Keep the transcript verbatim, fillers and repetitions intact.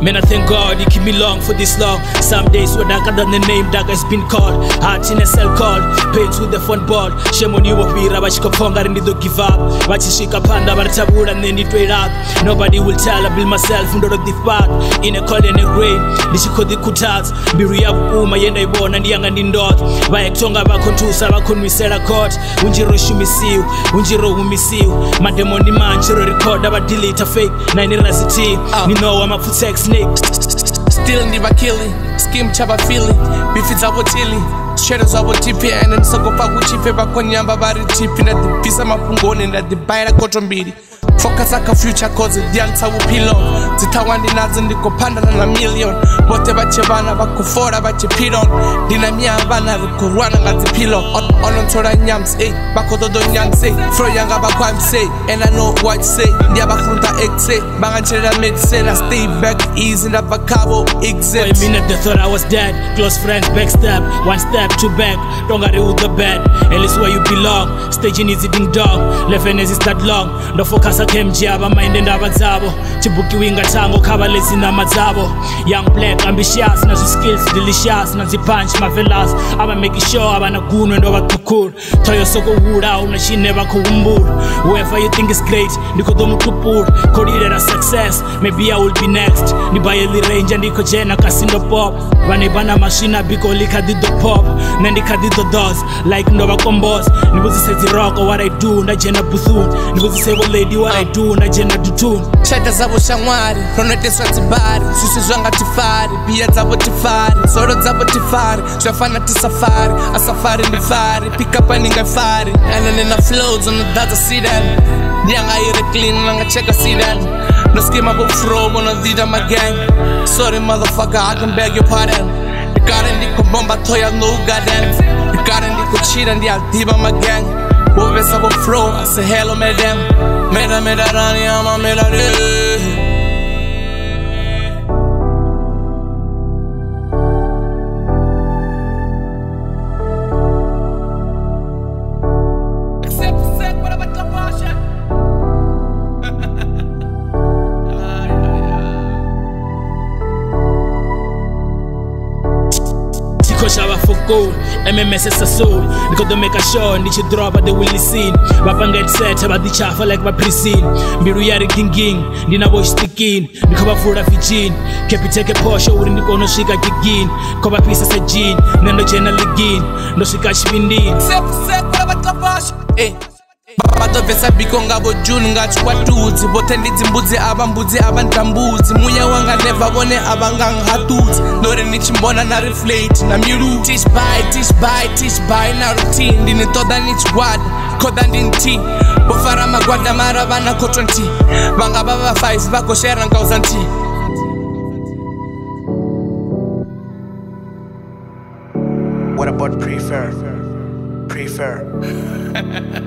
Man, I thank God he keep me long for this long. Some days were darker than the name that has been called. Heart in a cell called, pains with the phone ball. Shame on you, Wapira, Vachikaponga, and don't give up. Vachishika Panda, Vartabura, and then it wait up. Nobody will tell, I build myself under the path. In a cold and a grain, Nishikodi Kutats, Biria Uma, Yenda born and young and indot. Vayatonga Bakontu, Savakun, we said a court. Unjiro Shumisiu, Unjiro Umisiu, Mademoni Man, Chiro record, about delete a fake, nine racity. You know I'm a foot sex snake. Still never killing, skim chaba feeling, beef it's our tilly. Shadows our tipi and then Sokopa Uchipe Bakonyamba Bari tipping at the Pisa Mapungoni at the Baira Kotombiri. Focus like a future cause the answer will pillow. Zitawandi nazo ndiko panda na na million. Bote bache bana bakufora bache pilon. Dinamia bana rukurwana ngazi pillow. Onontora nyams eh bakododo nyams eh Fro yanga bakwam say and I know what say. Ndia bakrunta X say Banganchera mid say I stay back easy na bakabo exit. For a minute they thought I was dead. Close friends backstab. One step two back. Don't get it with the bed. At least where you belong. Staging is ding dong. Left hand is that long. No focus Kem Java, mind and Abazabo, Chibuki Winga Tango, Cavalesi Namazabo. Young black, ambitious, Nazi skills, delicious, Nazi punch, marvelous. I'm making sure I'm a goon and over to cool. Toyo Soko wood out, and she never kumbur. Whoever you think is great, Nikodomu Kupur, Kodira a success, maybe I will be next. Nibayeli range and Nikojena Casindo Pop. Vanibana Machina, Biko Lika did the pop, Nandika did the doors, like Nova Combos. Nibuzi says the rock or what I do, Najena Buthun, Nibuzi say what lady what I do, Najena Dutun. Chata zabo shangwari, Ronete Swatibari, Susu Zwanga Tifari, Pia Zabo Tifari, Soro Zabo Tifari, Shafana Tisafari, a safari in the fari, pick up and inga fari, and then in the flows on the data see that. Young I clean, and check a see that. No scheme about throw one of them again. Sorry, motherfucker, I can beg your pardon. The garden di bomba toya no garden. The garden di cheat and the Altiba my gang. Over sabo flow, I say hello, madam. Meda meda rani, I'm a meda. Shava for gold, M M S is a soul. Because they make a show and you drop but they will listen. Bapanga get set about the chafa like my prison. Miruyari king king, Nina boy sticking. Nikoba food of Fijin. Kepi take a Porsche, wouldn't go no shika kigin. Koba pieces of jean, Nando Jenna Ligin. No shika shpindin. Sep, sep, whatever the bash. Eh. Bato vesa bikonga bo junu nga chukwa tuzi. Botendi zimbuzi abambuzi abantambuzi. Muya wanga never bone abangang hatuzi. Nore nichimbona na reflate na miru. Tish by, tish by, tish by na routine. Dini toda nich wad, koda ndinti. Bofara magwada marabana kotronti. Banga baba five, bako share nga uzanti. What about prefer? Prefer.